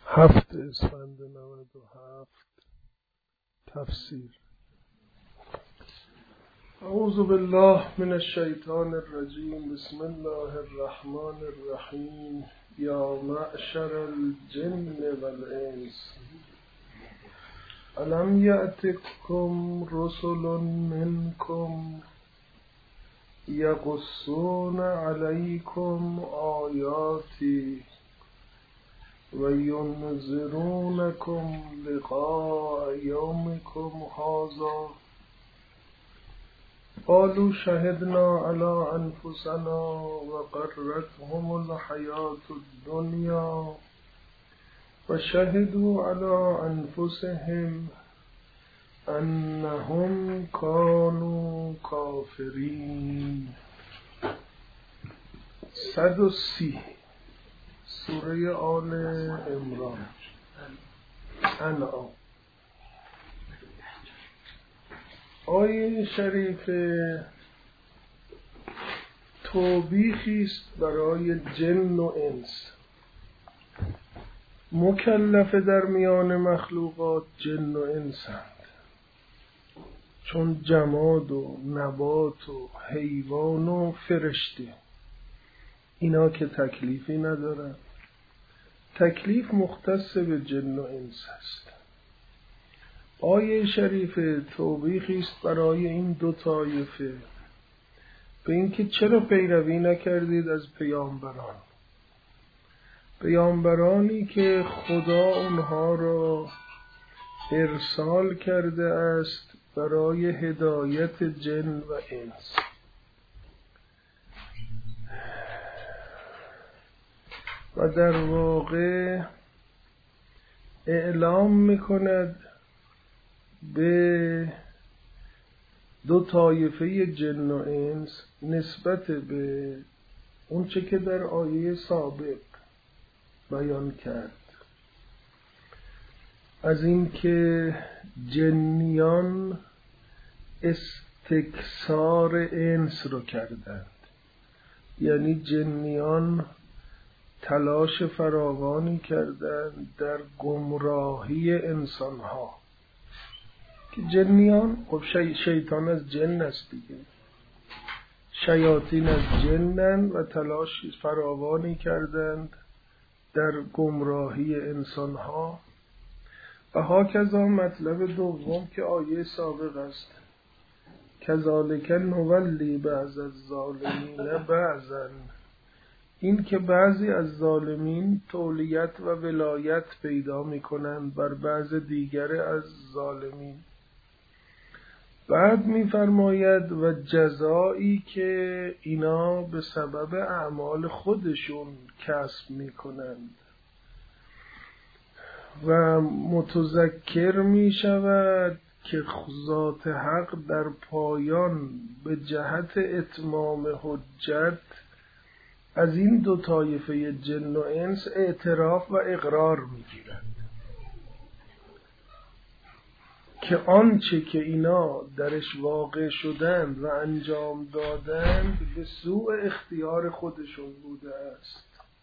7 اسفند 97 تفسیر. اعوذ بالله من الشیطان الرجیم. بسم الله الرحمن الرحیم. یا معشر الجن والانس الم یأتکم رسل منکم یقصون علیکم آیاتی و ینذرونکم لقاء یومکم هذا قالوا شهدنا على انفسنا وغرتهم الحیاة الدنیا وشهدوا على انفسهم انهم كانوا کافرین. 130 سوره آل عمران. انعام. آیه شریف توبیخی است برای جن و انس. مکلف در میان مخلوقات جن و انسند، چون جماد و نبات و حیوان و فرشته اینا که تکلیفی ندارن. تکلیف مختص به جن و انس است. آیه شریف توبیخی است برای این دو طایفه به اینکه چرا پیروی نکردید از پیامبرانی که خدا اونها را ارسال کرده است برای هدایت جن و انس. و در واقع اعلام میکند به دو طایفه جن و انس نسبت به اون چه که در آیه سابق بیان کرد، از این که جنیان استکثار انس رو کردند، یعنی جنیان تلاش فراوانی کردند در گمراهی انسانها. که جنیان خب شیطان از جن است دیگه، شیاطین از جنن و تلاش فراوانی کردند در گمراهی انسانها. و هاکذا مطلب دوم که آیه سابق است، کذالک نولی بعض الظالمین بعضا، این که بعضی از ظالمین تولیت و ولایت پیدا می‌کنند بر بعض دیگر از ظالمین. بعد می‌فرماید و جزایی که اینا به سبب اعمال خودشون کسب می‌کنند و متذکر می‌شود که ذات حق در پایان به جهت اتمام حجت از این دو طایفه جن و انس اعتراف و اقرار می‌گیرند که آنچه که اینا درش واقع شدند و انجام دادند به سوء اختیار خودشون بوده است.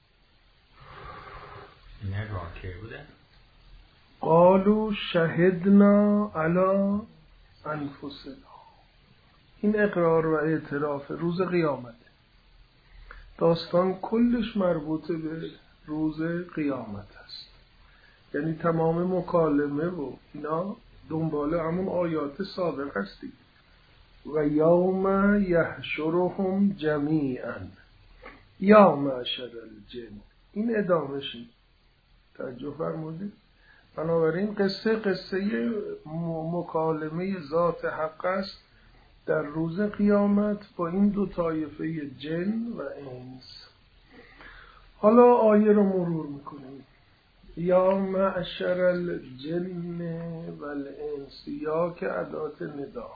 نگاه که بوده؟ قالوا شهدنا علی انفسنا. این اقرار و اعتراف روز قیامت. داستان کلش مربوط به روز قیامت است، یعنی تمام مکالمه و اینا دنبال همون آیات سابق هستی. و یوم یحشرهم جمیعا یا معشر الجن. این ادامه‌شی توجه فرمودید. بنابراین قصه مکالمه ذات حق است در روز قیامت با این دو طایفه جن و انس. حالا آیه رو مرور میکنیم. یا معشر الجن و الانس، یا که ادات ندا،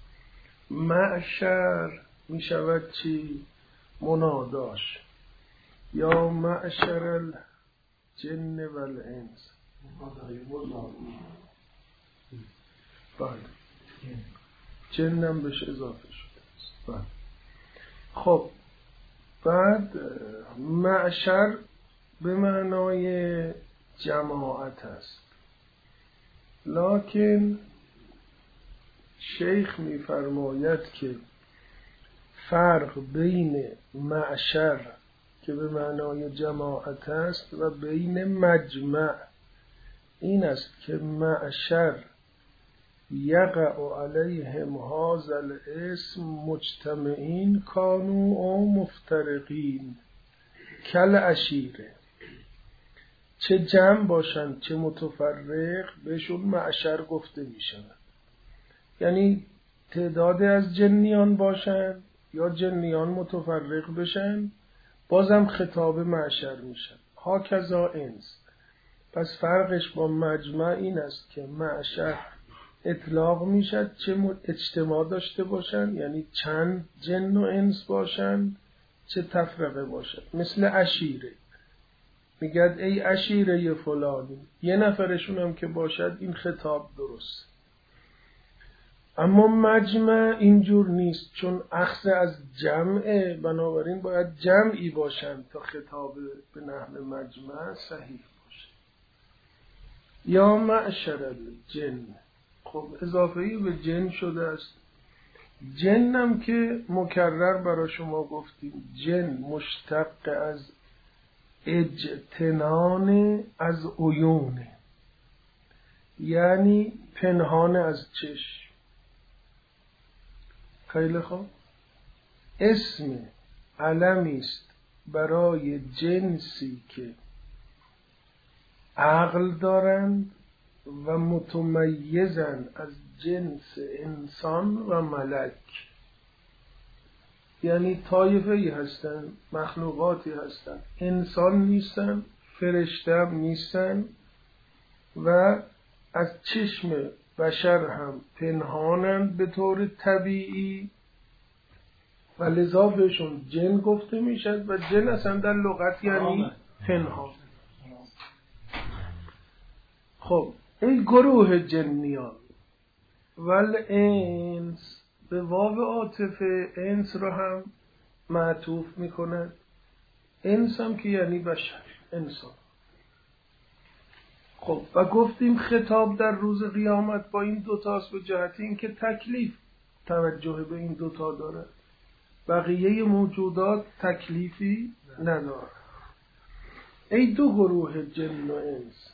معشر میشود چی؟ مناداش. یا معشر الجن و الانس، بله جنم بهش اضافه شده است. بله. خب بعد معشر به معنای جماعت است. لکن شیخ می‌فرماید که فرق بین معشر که به معنای جماعت است و بین مجمع این است که معشر یقع علیهم هذا الاسم مجتمعین کانوا او مفترقین کل عشیره، چه جمع باشند چه متفرق بهشون معشر گفته میشن. یعنی تعداد از جنیان باشن یا جنیان متفرق بشن بازم خطاب معشر میشن. هاکذا انس. پس فرقش با مجمع این است که معشر اطلاق میشد چه اجتماع داشته باشن، یعنی چند جن و انس باشن، چه تفرقه باشد. مثل عشیره، میگد ای عشیره فلانی، یه نفرشون هم که باشد این خطاب درست. اما مجمع اینجور نیست، چون اخذ از جمعه، بنابراین باید جمعی باشند تا خطاب به نحو مجمع صحیح باشه. یا معشر الجن، خب اضافه‌ای به جن شده است. جنم که مکرر برای شما گفتیم، جن مشتق از اجتنان از عیونه، یعنی پنهان از چشم. خیلی خوب، اسم علمی است برای جنسی که عقل دارند و متمیزن از جنس انسان و ملک، یعنی طایفه‌ای هستن، مخلوقاتی هستن، انسان نیستن، فرشته هم نیستن و از چشم بشر هم پنهانند به طور طبیعی و لذا بهشون جن گفته میشد و جن اصلا در لغت یعنی پنهان. خب ای گروه جنیان والانس، به واو عاطفه انس رو هم معطوف میکند. انس هم که یعنی بشر، انسان. خب و گفتیم خطاب در روز قیامت با این دوتاست به جهت این که تکلیف توجه به این دوتا داره، بقیه موجودات تکلیفی نداره. ای دو گروه جن و انس.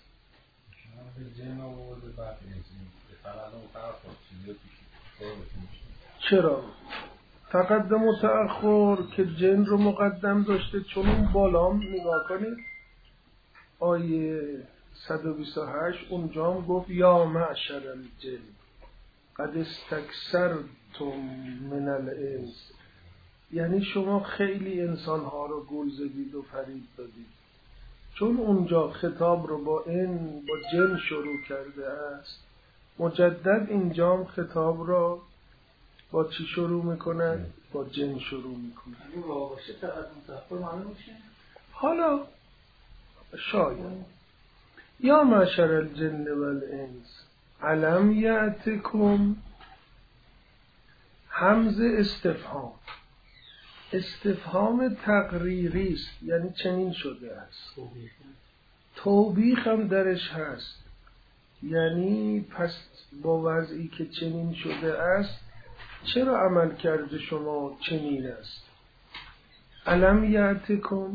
چرا؟ تقدم و تأخر که جن رو مقدم داشته، چون اون بالام نگاه کنید آیه 128 اونجا هم گفت یا معشر الجن قد استکثرتم من الانس، یعنی شما خیلی انسانها رو گول زدید و فریب دادید. چون اونجا خطاب رو با جن شروع کرده است، مجدد اینجا هم خطاب رو با چی شروع میکنه؟ با جن شروع میکنه. حالا شاید یا معشر الجن والانس علم یأتکم، همز استفهام، استفهام تقریری است، یعنی چنین شده است. توبیخ هم درش هست، یعنی پس با وضعی که چنین شده است چرا عمل کرده شما چنین است. علم یأتکم،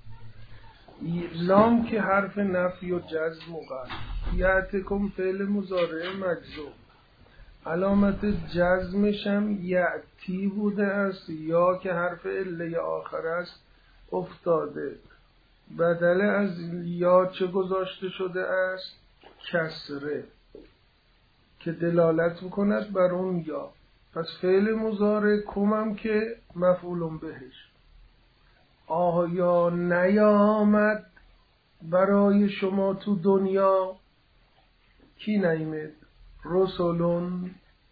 لام که حرف نفی و جزم و قطع، یأتکم فعل مضارع مجزوم، علامت جزمش هم یأتی بوده است، یا که حرف عله آخر است افتاده، بدل از یا چه گذاشته شده است؟ کسره که دلالت میکند بر اون یا. پس فعل مضارع کم هم که مفعول بهش. آیا نیامد برای شما تو دنیا؟ کی نیامد؟ رسولون،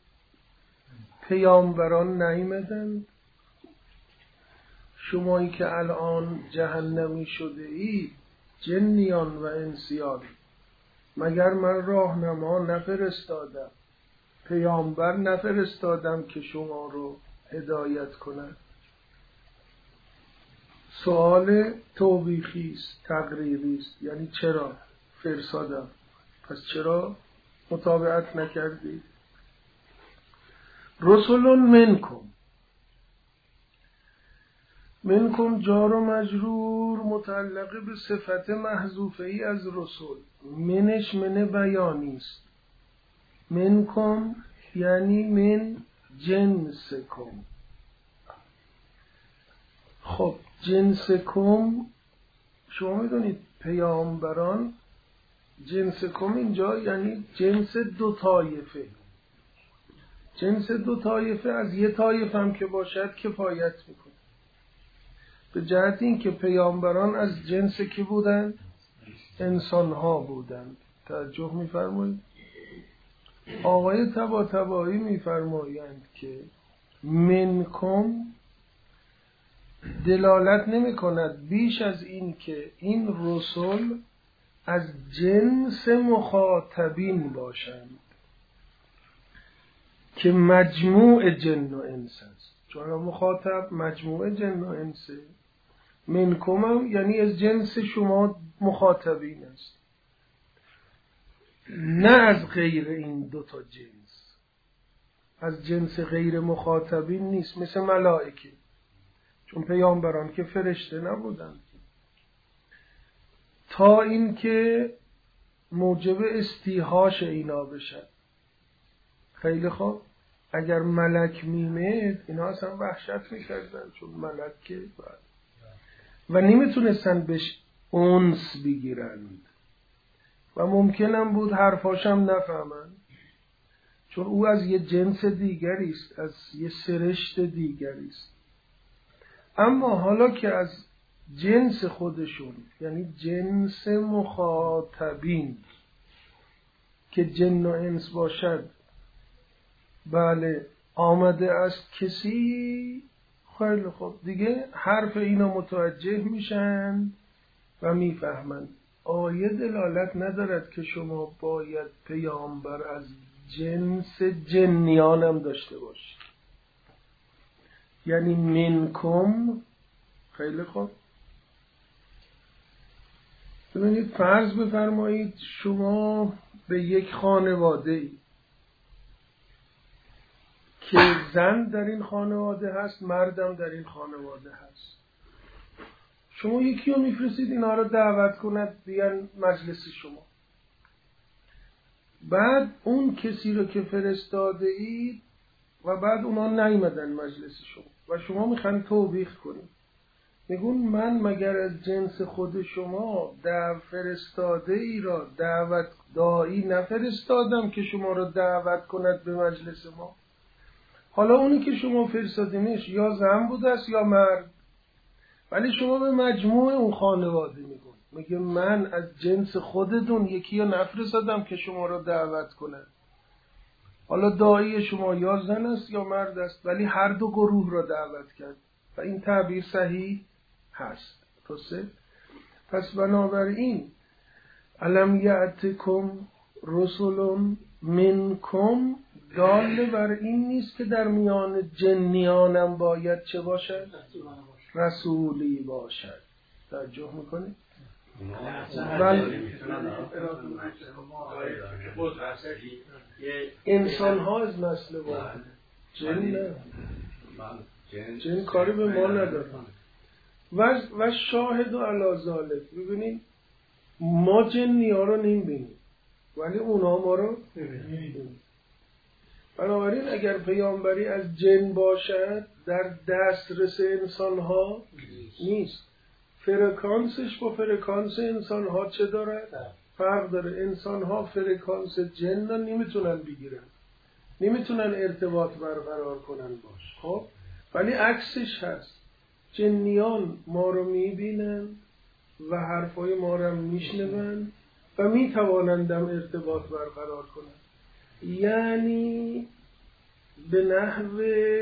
پیامبران نیامدند؟ شمایی که الان جهنمی شده اید، جنیان و انسیان، مگر من راهنما نفرستادم، پیامبر نفرستادم که شما رو هدایت کند؟ سوال توبیخی است، تقریری است. یعنی چرا؟ فرستادم، پس چرا متابعت نکردی؟ رسول منکم جار و مجرور متعلق به صفت محذوفه ای از رسول. منش من بیانی است. منکم یعنی من جنسکم. خب جنسکم، شما میدونید پیامبران جنسکم اینجا یعنی جنس دو طایفه. جنس دو طایفه از یه طایفه هم که باشد کفایت میکنه، به جهت این که پیامبران از جنس کی بودن؟ انسان ها بودند. توجه میفرمایید؟ آقای طباطبایی میفرمایند که منکم دلالت نمی کند بیش از این که این رسول از جنس مخاطبین باشند که مجموع جن و انس است. چون مخاطب مجموع جن و انسه، منکم هم یعنی از جنس شما مخاطبین است، نه از غیر این دوتا جنس. از جنس غیر مخاطبین نیست، مثل ملائکه، چون پیامبران که فرشته نبودند، تا این که موجب استیحاش اینا بشد. خیلی خوب، اگر ملک میمد اینا اصلا وحشت میکردن، چون ملک که و نمیتونستن بهش انس بگیرند و ممکنم بود حرفاشم نفهمند، چون او از یه جنس دیگری است، از یه سرشت دیگری است. اما حالا که از جنس خودشون، یعنی جنس مخاطبین که جن و انس باشد، بله آمده است کسی، خیلی خوب دیگه حرف اینا متوجه میشن و میفهمند. آیه دلالت ندارد که شما باید پیامبر از جنس جنیان هم داشته باشید. یعنی منکم، خیلی خوب ببینید، فرض بفرمایید شما به یک خانواده ای که زن در این خانواده هست، مردم در این خانواده هست، شما یکی رو میفرستید اینا رو دعوت کند بیان مجلس شما. بعد اون کسی رو که فرستاده اید و بعد اونا نیومدن مجلس شما و شما میخواین توبیخ کنید، میگون من مگر از جنس خود شما فرستاده ای را دعوت داعی نفرستادم که شما را دعوت کند به مجلس ما؟ حالا اونی که شما فرستادینش یا زن بوده است یا مرد، ولی شما به مجموع اون خانواده میگه من از جنس خودتون یکی رو نفرستادم که شما را دعوت کند. حالا داعی شما یا زن است یا مرد است، ولی هر دو گروه را دعوت کرد و این تعبیر صحیح هست. درسته؟ پس بنابراین الم یأتکم رسول منکم دال بر این نیست که در میان جنیانم باید چه باشد؟ رسولی باشد. توجه میکنید؟ انسان ها از نسل واحد، جن نه، جن کاری به ما ندارن. و شاهد و علی ذالک، ببینید ما جنی ها رو نمیبینیم ولی اونا ما رو میبینیم. بنابراین اگر پیامبری از جن باشد در دسترس انسان ها نیست. فرکانسش با فرکانس انسان ها چه داره؟ فرق داره. انسان ها فرکانس جن رو نمیتونن بگیرن، نمیتونن ارتباط برقرار کنن باش. خب ولی عکسش هست، جنیان ما رو میبینن و حرفای ما رو میشنون و میتوانندم ارتباط برقرار کنن. یعنی به نحو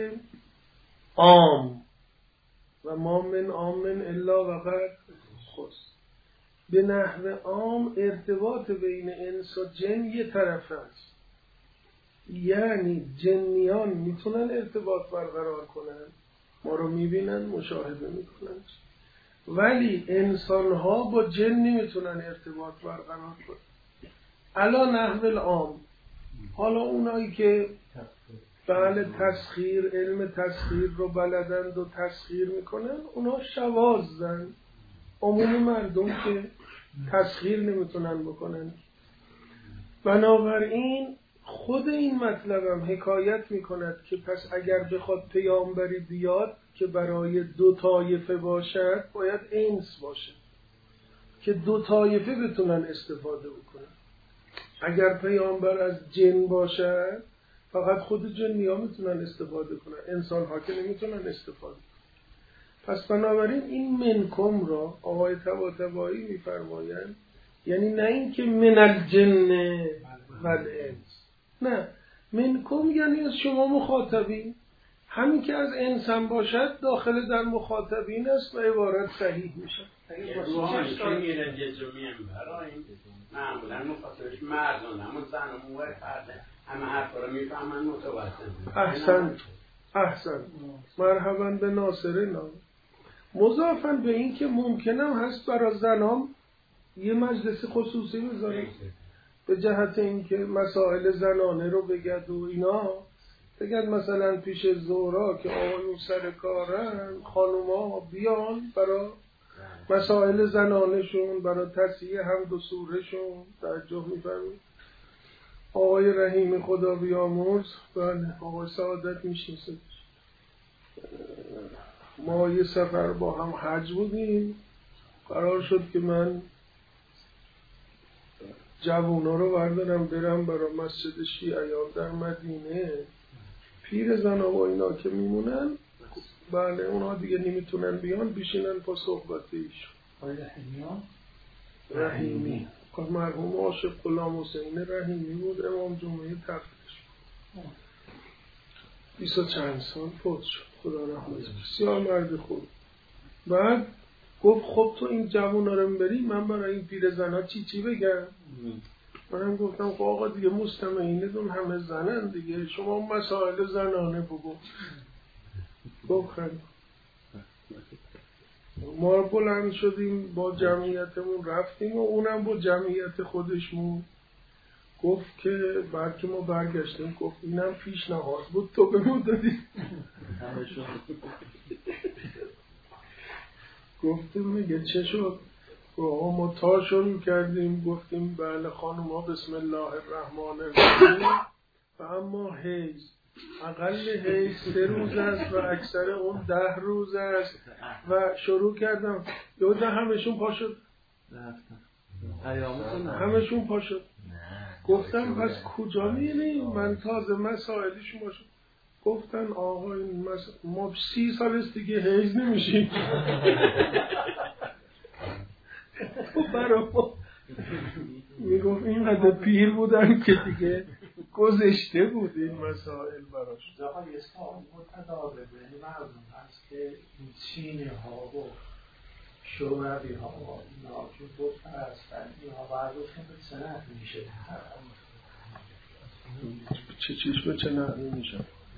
عام و ما من عامن الا وقد خص، به نحو عام ارتباط بین انس و جن یه طرفه است. یعنی جنیان میتونن ارتباط برقرار کنن، ما رو میبینن، مشاهده میکنن، ولی انسان ها با جن نمیتونن ارتباط برقرار کنن. علا نحو العام. حالا اونایی که بله تسخیر، علم تسخیر رو بلدند و تسخیر میکنن، اونا شواذن. عموم مردم که تسخیر نمیتونن بکنن. بنابراین خود این مطلبم حکایت میکند که پس اگر بخواد پیامبری بیاد که برای دو طایفه باشد، باید انس باشه که دو طایفه بتونن استفاده بکنن. اگر پیامبر از جن باشد، فقط خود جنی ها میتونن استفاده کنن، انسان ها که نمیتونن استفاده کنن. پس بنابراین این منکم را آقای طباطبایی میفرمایند، یعنی نه این که من الجن و الانس، نه، منکم یعنی از شما مخاطبین. همین که از انسان باشد داخل در مخاطبین است و عبارت صحیح میشه. روحانی که میرن جزومی هم براییم معمولا مخاطبش مردان، همون زن و موهای فرده همه حرفا رو میفهمن متوسط. احسن مرحبا به ناصرنا. مضافاً به این که ممکنه هست برای زنام یه مجلس خصوصی بذاره به جهت اینکه مسائل زنانه رو بگد و اینا، بگد مثلا پیش زهرا که آقایون سر کارن، خانوما بیان برای مسائل زنانشون، برای تصحیح حمد و سورشون. توجه می‌فرمایید؟ آقای رحیم خدا بیامرز، بله آقای سعادت میشناسید، ما یه سفر با هم حج بودیم، قرار شد که من جوونا رو بردارم برم برای مسجد شیعیان در مدینه. پیر زنا و اینا که میمونن، بله اونا دیگه نمیتونن بیان، بیشینن پا صحبت ایشون. رحیمی مرحوم عاشق غلام حسین رحیمی بود، امام جمعه تفتش 20 چند سال فوت شد، خدا رحمت بسیار مرد خوب. بعد گفت خب تو این جوونا رو بری، من برای این پیر زنا چی بگم؟ منم گفتم خب آقا دیگه مستمعینتون همه زنن دیگه، شما مسائل زنانه بگو. گفت ما بلند شدیم با جمعیتمون رفتیم و اونم با جمعیت خودشمون. گفت که بعد که ما برگشتیم گفت اینم پیشنهاد بود تو به ما دادی. گفتیم میگه چه شد؟ ما تا شروع کردیم گفتیم بله خانوما بسم الله الرحمن الرحیم و اما حیض، اقل حیض 3 روز است و اکثر اون 10 روز است و شروع کردم یوزه همشون پا شد، همشون پا شد. گفتم پس کجا میریم؟ من تازه مسائلی شما شد. گفتن آقا این ما 30 سال است دیگه حیض نمیشیم. برای ما میگفت اینقدر پیر بودن که دیگه گذشته بود این مسائل براش. جاها یه سال متداول یعنی مردم هست که این چینی ها و شوروی ها و اینا که بود پرستن اینا برداشتن به چه نحوی میشه؟ چه چیش به چه نحوی میشه؟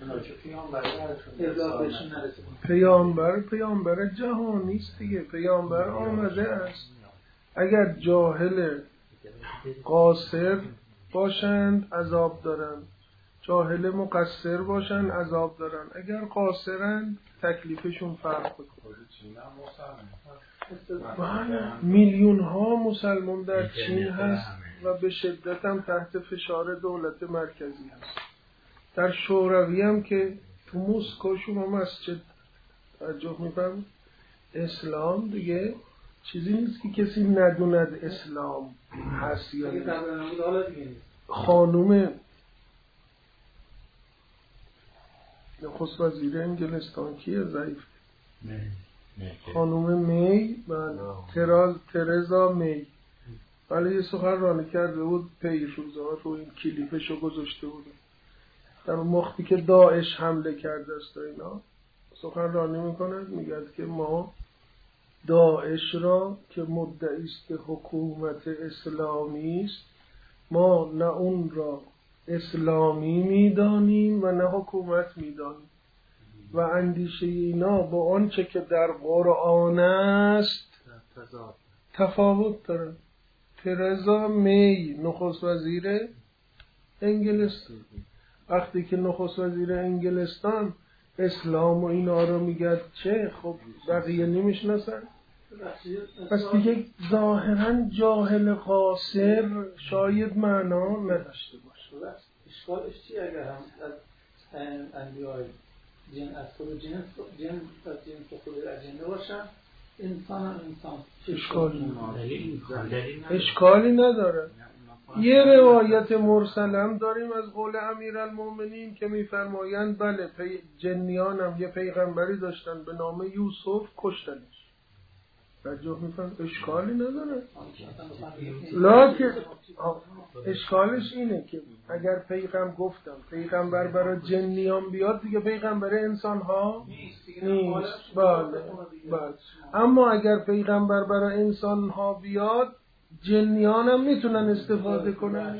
پیامبر جهانی است دیگه، پیامبر آمده است. اگر جاهل قاصر باشند عذاب دارند، جاهل مقصر باشند عذاب دارند. اگر قاصرند تکلیفشون فرق میکنه. میلیون ها مسلمان در چین هست و به شدت هم تحت فشار دولت مرکزی هست. در شوروی هم که تو مسکو شما مسجد توجه می‌فرمایید، اسلام دیگه چیزی نیست که کسی ندوند اسلام هست یا نیست. خانوم نخست وزیر انگلستان کیه؟ ضعیف خانوم می، ترزا می، ولی یه سخنرانی کرده بود پیشروزها رو این کلیپشو گذاشته بود در وقتی که داعش حمله کرده است اینا سخنرانی میکند، میگه که ما داعش را که مدعی است حکومت اسلامی است، ما نه اون را اسلامی میدانیم و نه حکومت میدانیم. و اندیشه اینا با آنچه که در قرآن است تفاوت داره. ترزا می نخست وزیر انگلستان، وقتی که نخست وزیر انگلستان اسلام و اینا رو میگه چه خب بقیه نمیشناسن، پس دیگه ظاهرا جاهل قاصر شاید معنا نداشته باشه. اشکالش چی اگر هم از انبیاء جن از خود جنس خود اجنه باشن، انسان هم انسان اشکالی نداره. یه روایت مرسلم داریم از قول امیرالمومنین که میفرمایند بله جنیان هم یه پیغمبری داشتن به نام یوسف، کشتنش. توجه میکنم اشکالی نداره، لکن اشکالش اینه که اگر پیغمبر برای جنیان بیاد دیگه پیغمبر انسان ها نیست. بله. اما اگر پیغمبر برای انسان ها بیاد جنیان هم میتونن استفاده کنن.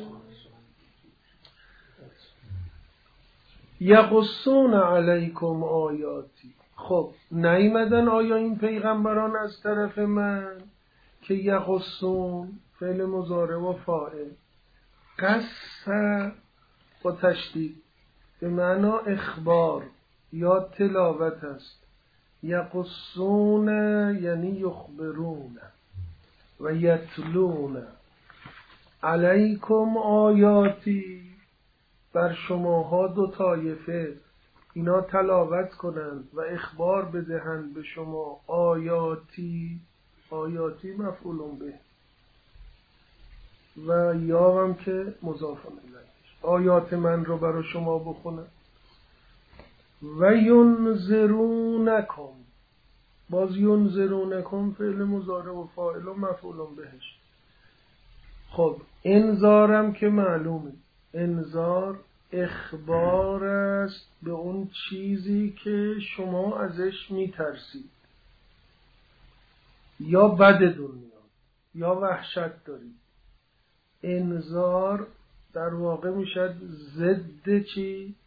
یقصون علیکم آیاتی. خب نیامدن آیا این پیغمبران از طرف من که یقصون فعل مضارع و فاعل، قص با تشدید به معنا اخبار یا تلاوت است. یقصون یعنی یخبرون و یتلون علیکم آیاتی، بر شماها دو طایفه اینا تلاوت کنند و اخبار بدهند به شما آیاتی. آیاتی مفعول به و یا هم که مضاف الیه، آیات من رو برای شما بخونن. و ینذرونکم، باز ینذرونکم فعل مضارع و فاعل و مفعول بهش. خب انذارم که معلومه، انذار اخبار است به اون چیزی که شما ازش میترسید یا بدتون میاد یا وحشت دارید. انذار در واقع میشد ضد چی؟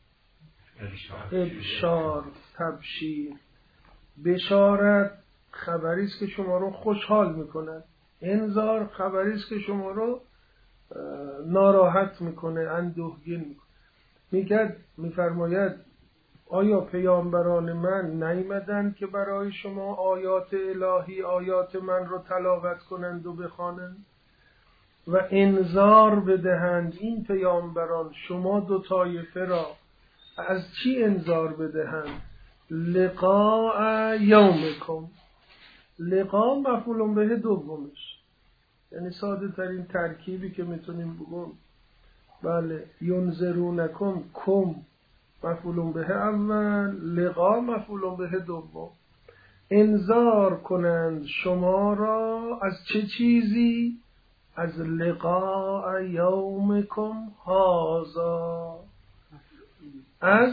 ابشار، تبشیر. بشارت خبری است که شما رو خوشحال میکنه، انذار خبری است که شما رو ناراحت میکنه، اندوهگین میکنه. میفرماید آیا پیامبران من نیامدند که برای شما آیات الهی، آیات من رو تلاوت کنند و بخوانند و انذار بدهند این پیامبران شما دو طایفه را. از چی انذار بدهند؟ لقاء یومکم. لقاء مفعول به دومش، یعنی ساده ترین ترکیبی که میتونیم بگیم. بله ینذرونکم، کم مفعول به اول، لقاء مفعول به دوم. انذار کنند شما را از چه چیزی؟ از لقاء یومکم هذا. از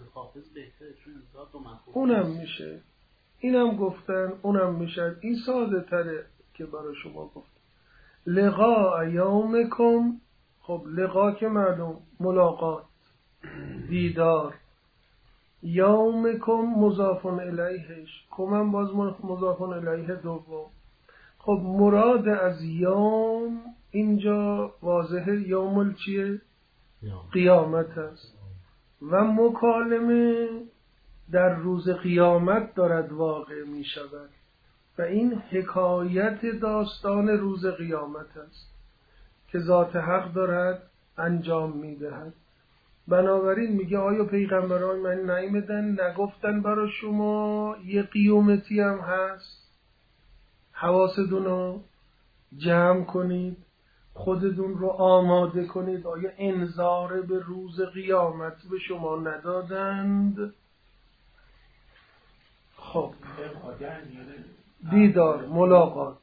اونم میشه، اینم گفتن اونم میشه، این ساده تره که برای شما گفت. لقاء یومکم، خب لقاء که معلوم ملاقات، دیدار. یومکم مضاف الیهش، کمم باز مضاف الیه دوم. خب مراد از یوم اینجا واضحه، یوم چیه؟ قیامت است و مکالمه در روز قیامت دارد واقع می شود و این حکایت داستان روز قیامت است که ذات حق دارد انجام می دهد. بنابراین میگه آیا پیغمبران من نیامدن نگفتن برای شما یه قیامتی هم هست؟ حواستون رو جمع کنید، خودتون رو آماده کنید. آیا انذار به روز قیامت به شما ندادند؟ خب دیدار، ملاقات.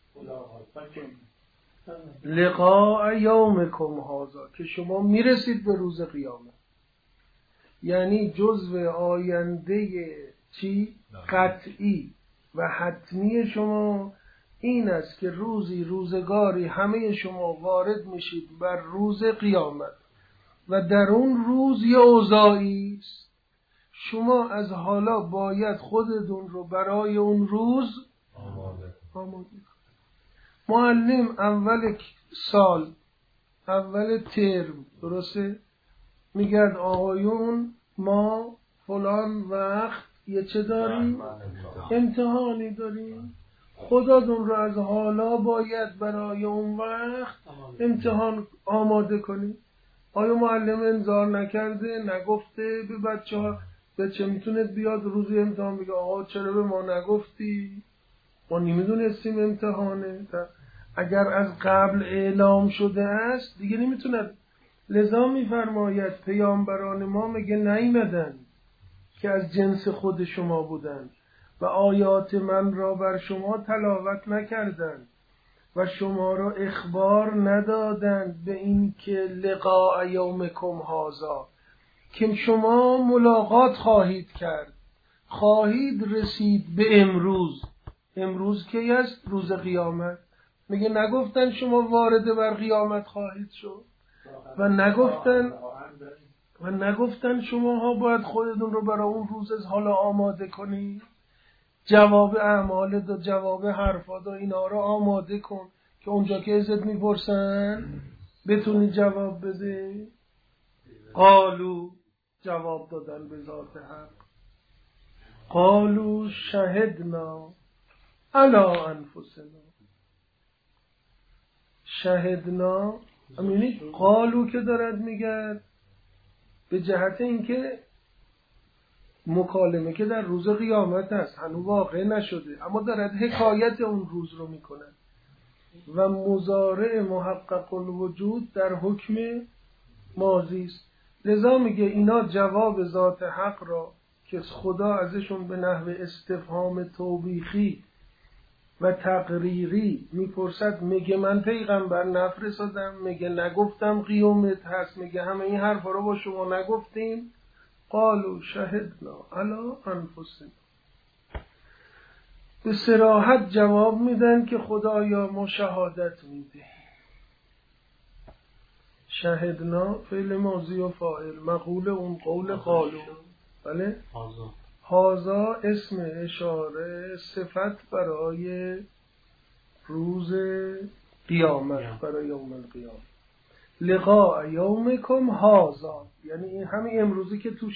لقاء یومکم هذا، که شما میرسید به روز قیامت، یعنی جزو آینده چی؟ قطعی و حتمی شما این است که روزگاری همه شما وارد میشید بر روز قیامت و در اون روز یه اوضاعی است شما از حالا باید خودتون رو برای اون روز آماده کنید. معلم اول سال، اول ترم، درسته؟ میگن آقایون ما فلان وقت یه چه داریم؟ امتحانی داریم. خودتون رو از حالا باید برای اون وقت امتحان آماده کنید. آیا معلم انذار نکرده؟ نگفته به بچه‌ها بچه میتونه بیاد روزی امتحان بگه آقا چرا به ما نگفتی؟ ما نمیدونستیم امتحانه. اگر از قبل اعلام شده است دیگه نمیتونه. لذا میفرماید پیامبران ما میگه نیامدن که از جنس خود شما بودند و آیات من را بر شما تلاوت نکردند و شما را اخبار ندادند به این که لقاء یومکم هذا، که شما ملاقات خواهید کرد، خواهید رسید به امروز. امروز کی است؟ روز قیامت. میگه نگفتن شما وارد بر قیامت خواهید شد و نگفتن شماها باید خودتون رو برای اون روز از حالا آماده کنید. جواب اعمال دا، جواب حرفا دا، اینا رو آماده کن که اونجا که ازت میپرسن بتونی جواب بده. قالو، جواب دادن به ذات حق، قالو شهدنا علی انفسنا. شهدنا امینی قالو که دارد میگن به جهت اینکه مکالمه که در روز قیامت است، هنوز واقع نشده، اما دارد حکایت اون روز رو میکنه و مضارع محقق الوجود در حکم ماضی است. لذا میگه اینا جواب ذات حق را که خدا ازشون به نحو استفهام توبیخی و تقریری میپرسد، میگه من پیغمبر نفرستادم؟ میگه نگفتم قیامت هست؟ میگه همه این حرفا رو با شما نگفتیم؟ قالوا شهدنا علی انفسنا. به صراحت جواب میدن که خدایا ما شهادت میده. شهدنا فعل ماضی و فاعل، مقول اون قول قالو. بله؟ هازا اسم اشاره، صفت برای روز قیامت، برای یوم القیامت. لقاء یومکم هازا، یعنی همین امروزی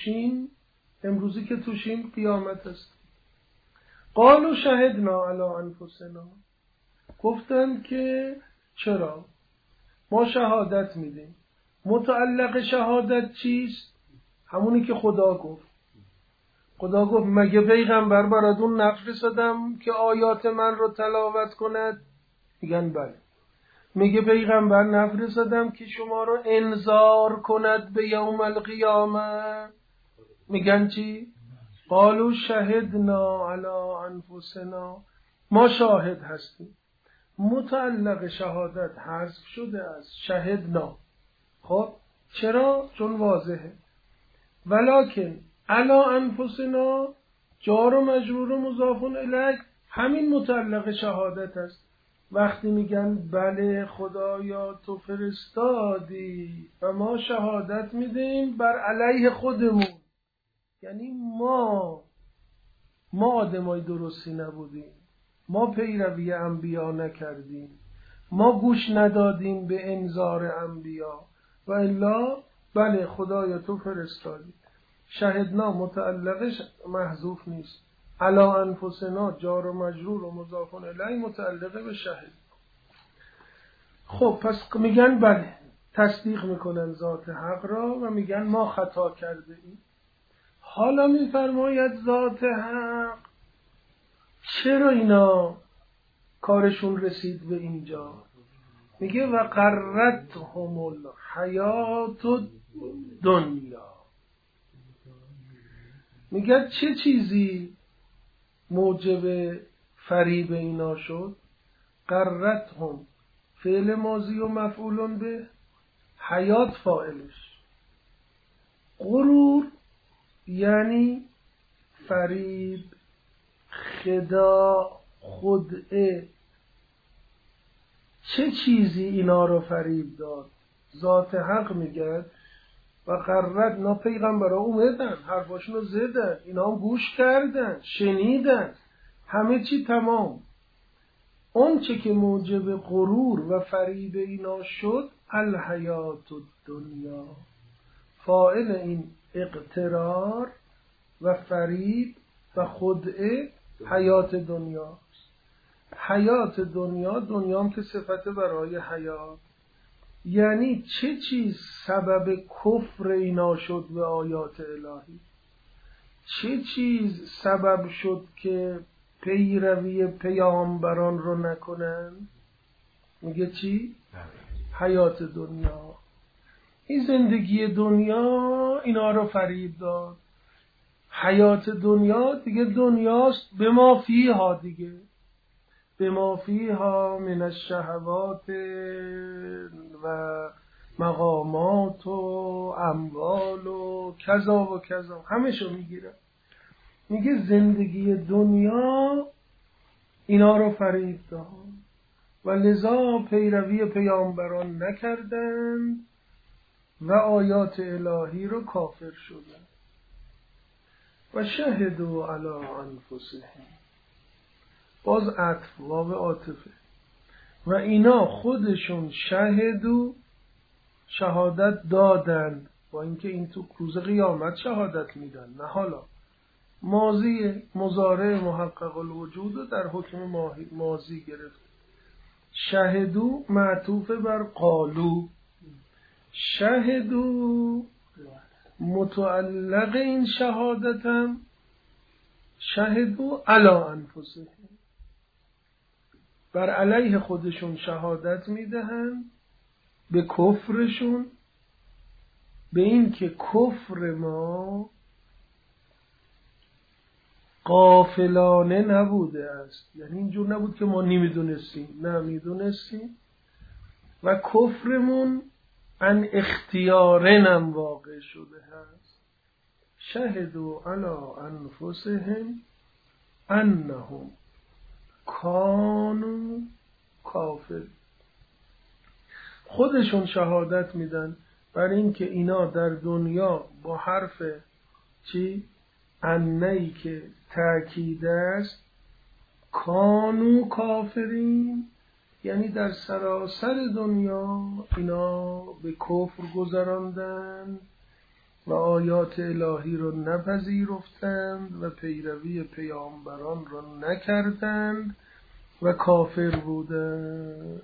که توشیم قیامت است. قالوا شهدنا علی انفسنا، گفتن که چرا ما شهادت میدیم. متعلق شهادت چیست؟ همونی که خدا گفت. خدا گفت مگه پیغمبر براتون نفرستادم که آیات من رو تلاوت کند؟ میگن بله. میگه پیغمبر نفرستادم که شما رو انذار کند به یوم القیامه؟ میگن چی؟ قالوا شهدنا علی انفسنا، ما شاهد هستیم. متعلق شهادت حذف شده از شهدنا. خب چرا؟ چون واضحه. ولکن علی انفسنا جار و مجرور و مضاف الیه همین متعلق شهادت است. وقتی میگن بله خدایا تو فرستادی و ما شهادت میدیم بر علیه خودمون، یعنی ما آدمای درستی نبودیم، ما پیروی انبیا نکردیم، ما گوش ندادیم به انذار انبیا، و الا بله خدایا تو فرستادی. شهدنا متعلقش محذوف نیست. علی انفسنا جار و مجرور و مضاف الیه متعلقه به شهد. خب پس میگن بله، تصدیق میکنن ذات حق را و میگن ما خطا کرده ایم. حالا میفرماید ذات حق چرا اینا کارشون رسید به اینجا؟ میگه و غرتهم الحیات الدنیا. میگه چه چیزی موجب فریب اینا شد؟ غرتهم فعل ماضی و مفعول به، حیات فاعلش. غرور یعنی فریب، خداع، خدعه. چه چیزی اینا رو فریب داد؟ ذات حق میگه و قررنا پیغمبرها اومدن حرفاشونو زدن، اینا هم گوش کردن، شنیدن، همه چی تمام. اون چه که موجب غرور و فریب اینا شد، الحیات الدنیا، فاعل این اغترار و فریب و خدعه حیات دنیا. حیات دنیا، دنیا هم که صفت برای حیات، یعنی چه چیز سبب کفر اینا شد به آیات الهی؟ چه چیز سبب شد که پیروی پیامبران رو نکنن؟ میگه چی؟ حیات دنیا. این زندگی دنیا اینا رو فریب داد. حیات دنیا دیگه دنیاست به ما فیها، دیگه به ما فیها من الشهوات و مقامات و اموال و کذا و کذا، همشو میگیره. میگه زندگی دنیا اینا رو فریب داد و لذا پیروی پیامبران نکردند و آیات الهی رو کافر شدند. و شهدوا علی انفسهم، باز عطف، واو عاطفه، و اینا خودشون شهدو، شهادت دادند، با اینکه این تو روز قیامت شهادت میدن، نه حالا ماضی مضارع محقق الوجود رو در حکم ماضی گرفت. شهدو معطوف بر قالو، شهدو متعلق این شهادتم، شهدو علی انفسهم، بر علیه خودشون شهادت میدهن به کفرشون، به این که کفر ما غافلانه نبوده است، یعنی اینجور نبود که ما نمیدونستیم، نه میدونستیم، و کفرمون ان اختیارنم واقع شده هست. شهدوا علی انفسهم انهم کانوا کافر، خودشون شهادت میدن بر این که اینا در دنیا با حرف چی؟ انهی که تأکید است، کانوا کافرین، یعنی در سراسر دنیا اینا به کفر گذراندند و آیات الهی رو نپذیرفتند و پیروی پیامبران رو نکردند و کافر بودند.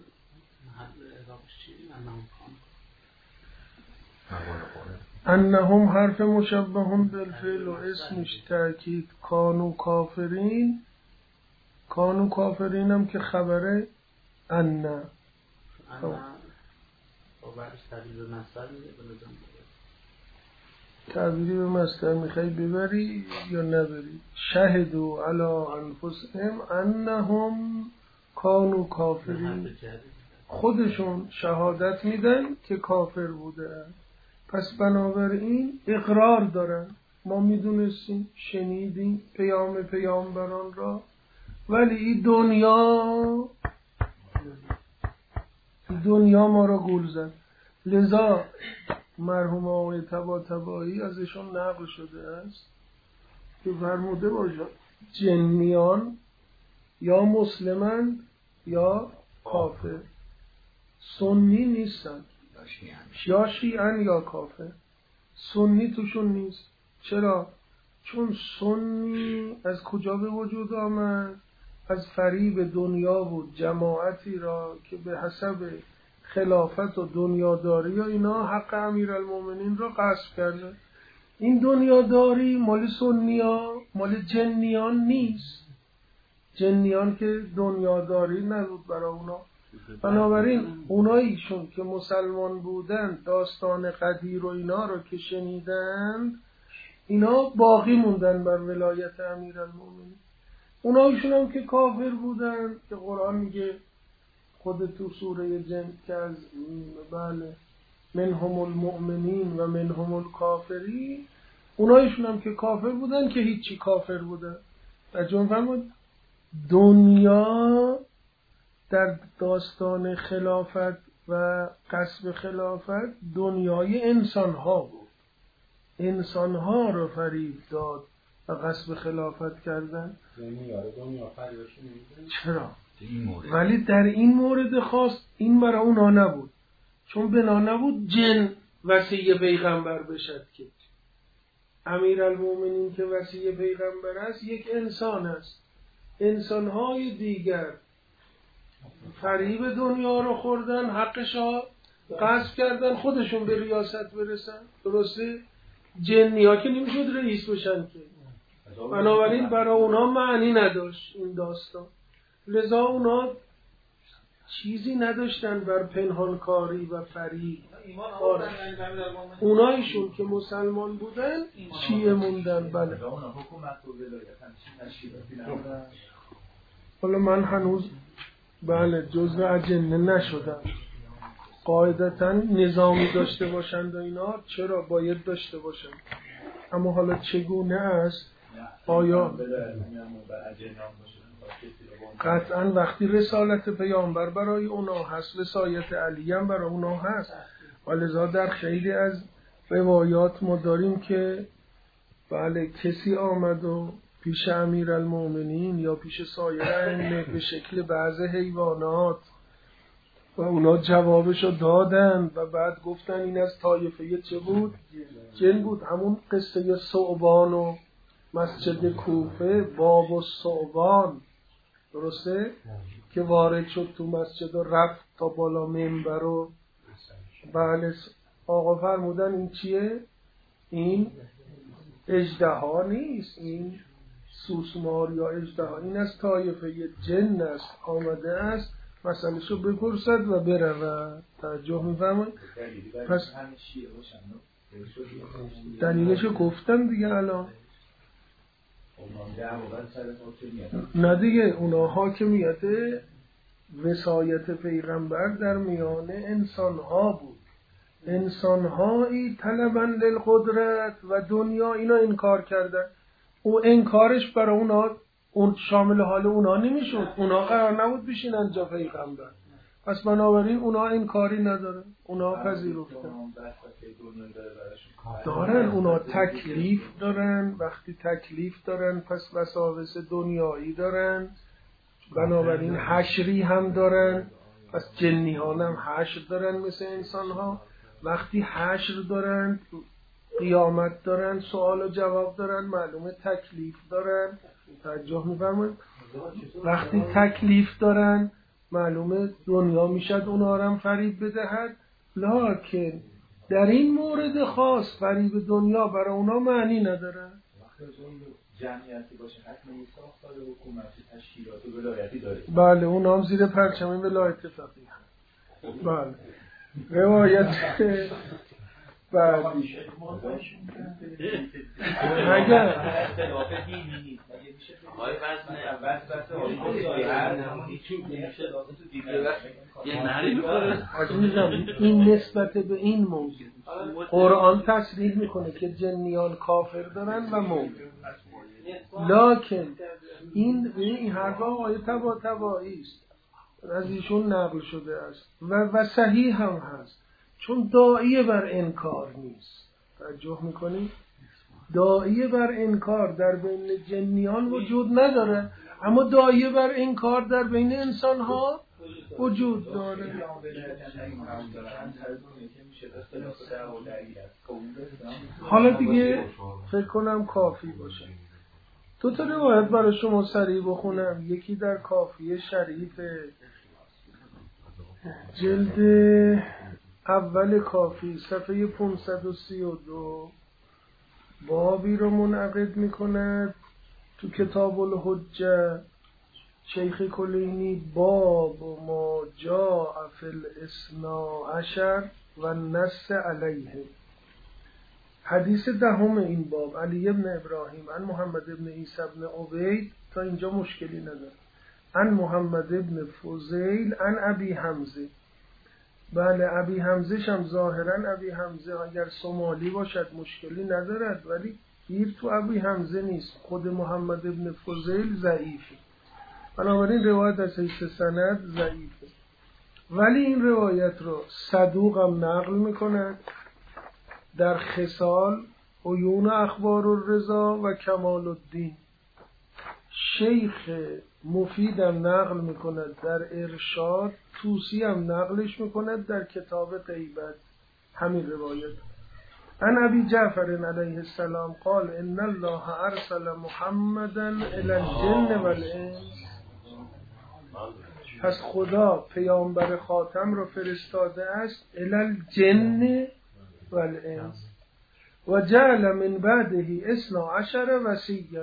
انهم حرف مشبهون بالفعل و اسمش تأکید، کانوا کافرین، کانوا کافرین هم که خبره ان تعبیری به مصدر میخوای ببری یا نبری؟ شهدوا علی انفسهم انهم کانوا کافرین، خودشون شهادت میدن که کافر بوده، پس بنابراین اقرار دارن ما میدونستیم، شنیدیم پیامبران را، ولی این دنیا ما را گول زد. لذا مرحوم آقای طباطبایی ازشون نقل شده است که فرموده باشد جنیان یا مسلمن یا کافر، سنی نیستن، یا شیعن یا کافر، سنی توشون نیست. چرا؟ چون سنی از کجا به وجود آمد؟ از فریب دنیا بود، جماعتی را که به حسب خلافت و دنیاداری و اینا حق امیرالمومنین را غصب کرده. این دنیاداری مال سنیا، مال جنیان نیست، جنیان که دنیاداری نبود برای اونا. بنابراین اوناییشون که مسلمان بودن داستان قدیر و اینا رو که شنیدن، اینا باقی موندن بر ولایت امیرالمومنین. اوناییشون هم که کافر بودن که قرآن میگه خود تو سوره جن که از بله منهم المؤمنین و منهم الکافرین، اوناییشون هم که کافر بودن که هیچی کافر بودن. و جون فرمود دنیا در داستان خلافت و قصب خلافت دنیای انسان ها بود، انسانها رو فریب داد و قصد خلافت کردن. چرا؟ ولی در این مورد خاص این برای اونا نبود، چون بنا نبود جن وصی پیغمبر بشد که امیرالمومنین که وصی پیغمبر است یک انسان است. انسانهای دیگر فریب دنیا رو خوردن، حقشا قصد کردن خودشون به ریاست برسن. درسته؟ جنیا که نمیشد رئیس بشن که، بنابراین برای اونا معنی نداشت این داستان. لذا اونا چیزی نداشتن بر پنهانکاری و فریب. اونایشون که مسلمان بودن چیه موندن. بله حالا من هنوز بله جزء اجنه نشدم. قاعدتا نظامی داشته باشند و اینا چرا باید داشته باشند، اما حالا چگونه است؟ آیا قطعا وقتی رسالت پیامبر برای اونا هست، وصایت علی هم برای اونا هست. ولذا در خیلی از روایات ما داریم که بله کسی آمد و پیش امیرالمومنین یا پیش سایر ائمه به شکل بعض حیوانات و اونا جوابشو دادن و بعد گفتن این از طایفه چه بود؟ جن بود. همون قصه ثعبان و مسجد کوفه، باب و ثعبان، درسته؟ که وارد شد تو مسجد و رفت تا بالا منبر و بله آقا فرمودن این چیه؟ این اژدها نیست، این سوسمار یا اژدها، این از طایفه جن است، آمده است مسئلهشو بپرسد و برود. توجه می‌فرمایید؟ پس دلیلشو گفتم دیگه الان. نه دیگه اونا حاکمیت وصایت پیغمبر در میان انسانها بود. انسانهایی طلباً للقدرت و دنیا اینا انکار کردن. او انکارش برای اونا اون شامل حال اونا نمیشد. اونا قرار نبود بشینن جا پیغمبر، پس بنابراین اونا انکاری ندارن، اونا پذیرفتن دارن. اونا تکلیف دارن، وقتی تکلیف دارن پس وساوس دنیایی دارن، بنابراین حشری هم دارن. پس جنی ها هم حشر دارن مثل انسان ها. وقتی حشر دارن، قیامت دارن، سوال و جواب دارن، معلومه تکلیف دارن. توجه می‌فرمایید؟ وقتی تکلیف دارن معلومه دنیا میشد اونا رو هم فریب بدهد، لکن در این مورد خاص فریب دنیا برای اونا معنی نداره. جمعیتی باشه حتما یه ساختار حکومتی تشکیلات و ولایتی داره. بله اونا هم زیر پرچم ولایت فقیه. بله روایت بعدی اگر این نسبت به این موضوع قرآن تصریح میکنه که جنیان کافر دارن و مومن، لکن این حرف آیه تبایی است، از ایشون نقل شده است و صحیح هم هست، چون داعیه بر انکار نیست. توجه میکنید؟ داعیه بر انکار در بین جنیان وجود نداره، اما داعیه بر انکار در بین انسان ها وجود داره. حالا دیگه فکر کنم کافی باشه. دو تا روایت برای شما سریع بخونم. یکی در کافیه شریف جلد اول کافی صفحه 532 بابی رو منعقد میکند تو کتاب الحجه شیخ کلینی، باب ما جاء فی الاثنا عشر و نص علیه. حدیث دهم این باب، علی ابن ابراهیم عن محمد ابن عیسی ابن عبید، تا اینجا مشکلی نداره. عن محمد ابن فضیل عن ابی حمزه. بله ابی حمزه شم ظاهرا ابی حمزه اگر سومالی باشد مشکلی ندارد، ولی گیر تو ابی حمزه نیست، خود محمد ابن فضیل ضعیفه، بنابراین روایت از حیث سند ضعیفه. ولی این روایت رو صدوق هم نقل میکند در خصال عیون اخبار الرضا و کمال الدین. شیخ مفیدم نقل میکند در ارشاد، طوسی هم نقلش میکند در کتاب غیبت، همین روایت. عن ابی جعفر علیه السلام قال ان الله ارسل محمدا الی الجن والانس. پس خدا پیامبر خاتم را فرستاده است الی الجن والانس و جعل من بعده 12 وصیا.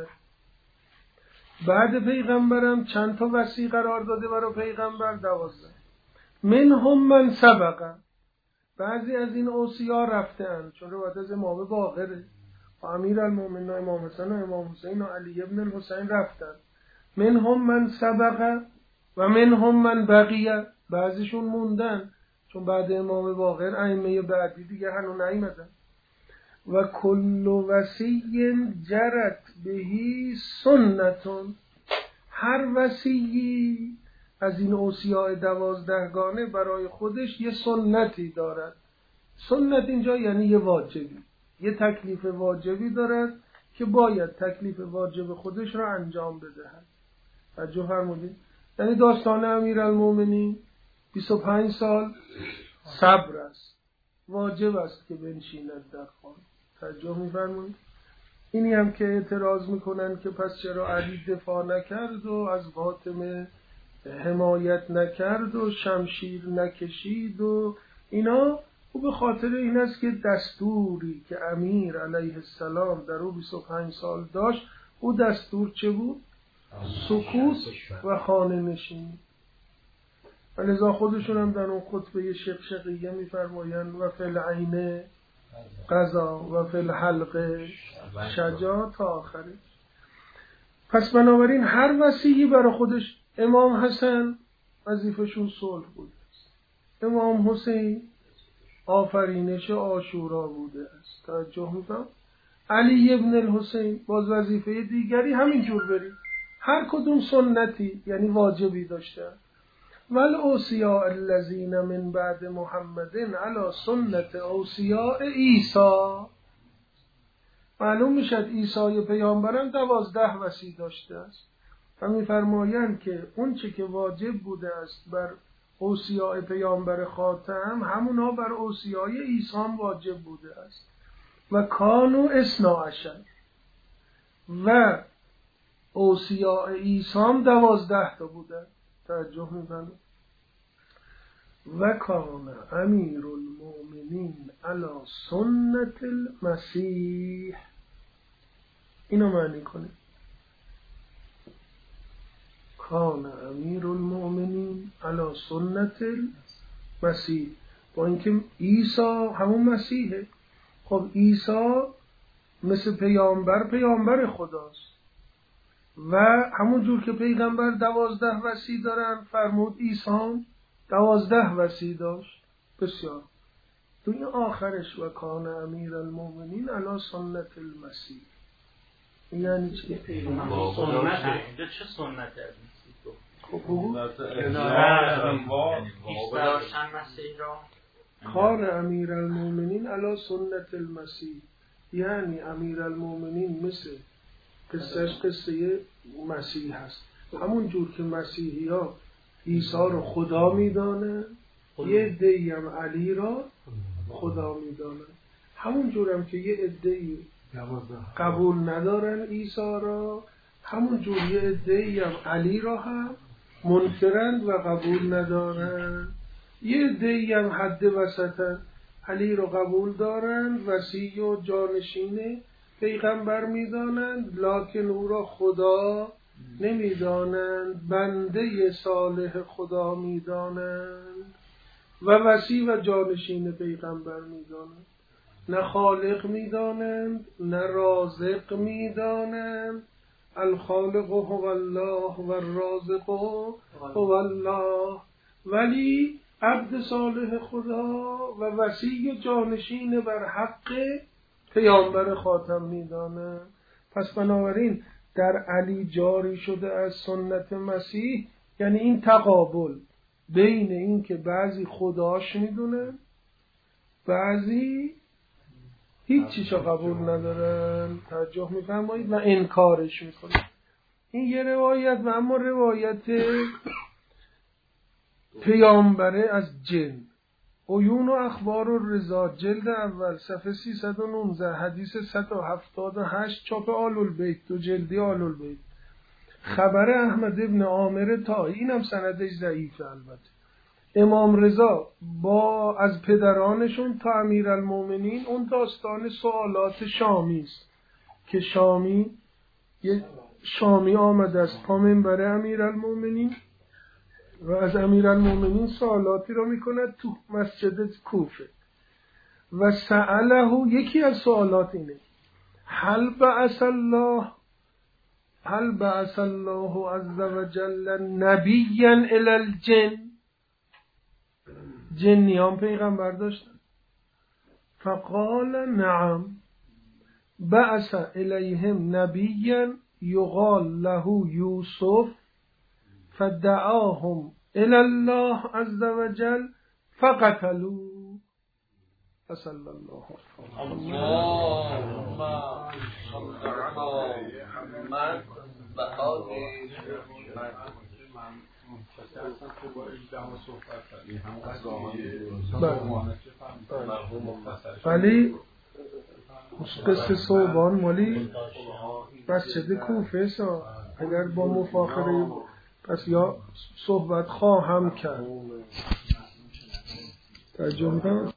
بعد پیغمبرم چند تا وصی قرار داده برای پیغمبر؟ 12. منهم من سبق، بعضی از این اوصیا رفتن، چون روایت از امام باقره، امیر المومنین امام حسن و امام حسین و علی ابن الحسین رفتن. منهم من سبق و منهم من بقیه، بعضیشون موندن چون بعد امام باقر ائمه بعدی دیگه هنوز نیامدن. و کل وصی جرت بهی سنتون، هر وصی از این اوصیاء 12 گانه برای خودش یه سنتی دارد. سنت اینجا یعنی یه واجبی، یه تکلیف واجبی دارد که باید تکلیف واجب خودش را انجام بدهد. توجه فرمودید؟ یعنی داستان امیرالمومنین 25 سال صبر است، واجب است که بنشیند در خانه. توجه می‌فرمایید؟ اینی هم که اعتراض میکنن که پس چرا علی دفاع نکرد و از فاطمه حمایت نکرد و شمشیر نکشید و اینا، او به خاطر این است که دستوری که امیر علیه السلام در او 25 سال داشت، او دستور چه بود؟ سکوت و خانه نشینی. و لذا خودشون هم در اون خطبه شقشقیه میفرمایند و فی العین قضا و فی الحلق شجاع تا آخره. پس بنابراین هر وصیی برای خودش، امام حسن وظیفه‌شون صلح بوده است، امام حسین آفرینش عاشورا بوده است. توجه می‌کنم؟ علی ابن الحسین باز وظیفه دیگری همینجور برید، هر کدوم سنتی یعنی واجبی داشته. والاوصیاء الذین من بعد محمد علی سنت اوصیاء عیسی. معلوم میشد عیسی پیامبرم 12 وصی داشته است و میفرمایند که اون چه که واجب بوده است بر اوصیاء پیامبر خاتم، همونها بر اوصیاء عیسی هم واجب بوده است. و کانوا 12 و اوصیاء عیسی هم 12 تا بوده. توجه می‌کنید؟ و کان امیر المؤمنین علی سنت المسیح. اینو معنی کنه. کان امیر المؤمنین علی سنت المسیح، با اینکه عیسی همون مسیحه. خب عیسی مثل پیامبر خداست و همون جور که پیغمبر 12 وصی دارن، فرمود عیسی هم 12 وصی داشت. بسیار. دوی آخرش و کان امیر المؤمنین علی سنت المسیح یعنی چی؟ سنت چه سنت است؟ خب بگو. داشتن مسیح را. کان امیر المؤمنین علی سنت المسیح یعنی امیر المؤمنین مثل قصه مسیح هست. همون جور که مسیحی ها عیسی رو خدا میدانن، یه عده‌ای هم علی را خدا میدانن. همون جور هم که یه عده‌ای قبول ندارن عیسی را، همون جور یه عده‌ای هم علی را هم منکرند و قبول ندارن. یه عده‌ای هم حد وسطن، علی را قبول دارن، وصی و جانشین پیغمبر میدانند، لکن او را خدا نمیدانند، بنده صالح خدا میدانند و وصی و جانشین پیغمبر میدانند. نه خالق میدانند نه رازق میدانند. الخالق هو الله و الرازق هو الله. ولی عبد صالح خدا و وصی و جانشین بر حق پیامبر خاتم میدانه. پس بنابراین در علی جاری شده از سنت مسیح، یعنی این تقابل بین این که بعضی خداش میدونه، بعضی هیچ چیشو قبول ندارن، توجه میفرمایید، و انکارش میکنن. این یه روایت. و اما روایت پیامبره از جن، عیون و اخبار الرضا، جلد اول، صفحه 319، حدیث 178، چاپ آل البیت، دو جلدی آل البیت. خبر احمد ابن عامر طایی، اینم سندش ضعیفه البته. امام رضا با از پدرانشون تا امیرالمومنین، اون داستان سوالات شامی است که یه شامی آمده است پا منبر امیرالمومنین و از امیرالمومنین سوالاتی رو میکند تو مسجد کوفه. و سأله، یکی از سوالات اینه: هل بعث الله عز وجل نبیا الی الجن؟ جنیان پیغمبر داشتن؟ فقال نعم، بعث الیهم نبیا یقال له یوسف فدعاهم الی الله عز وجل فقتلوا. صلی الله علیه ولی قصه صوبان مالی مسجد کوفه سا، اگر با مفاخره پس یا صحبت خواهم کرد. ترجمه